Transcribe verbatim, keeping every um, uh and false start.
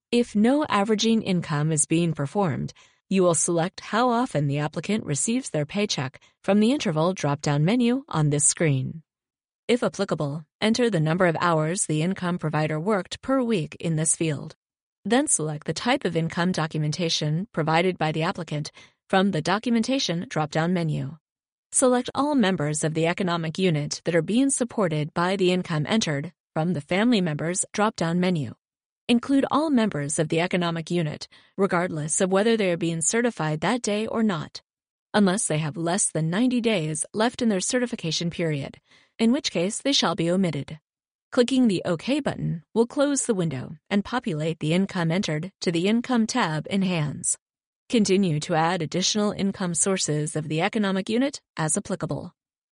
If no averaging income is being performed, you will select how often the applicant receives their paycheck from the interval drop-down menu on this screen. If applicable, enter the number of hours the income provider worked per week in this field. Then select the type of income documentation provided by the applicant from the Documentation drop-down menu. Select all members of the economic unit that are being supported by the income entered from the Family Members drop-down menu. Include all members of the economic unit, regardless of whether they are being certified that day or not, unless they have less than ninety days left in their certification period, in which case they shall be omitted. Clicking the OK button will close the window and populate the income entered to the Income tab in Hands. Continue to add additional income sources of the economic unit as applicable.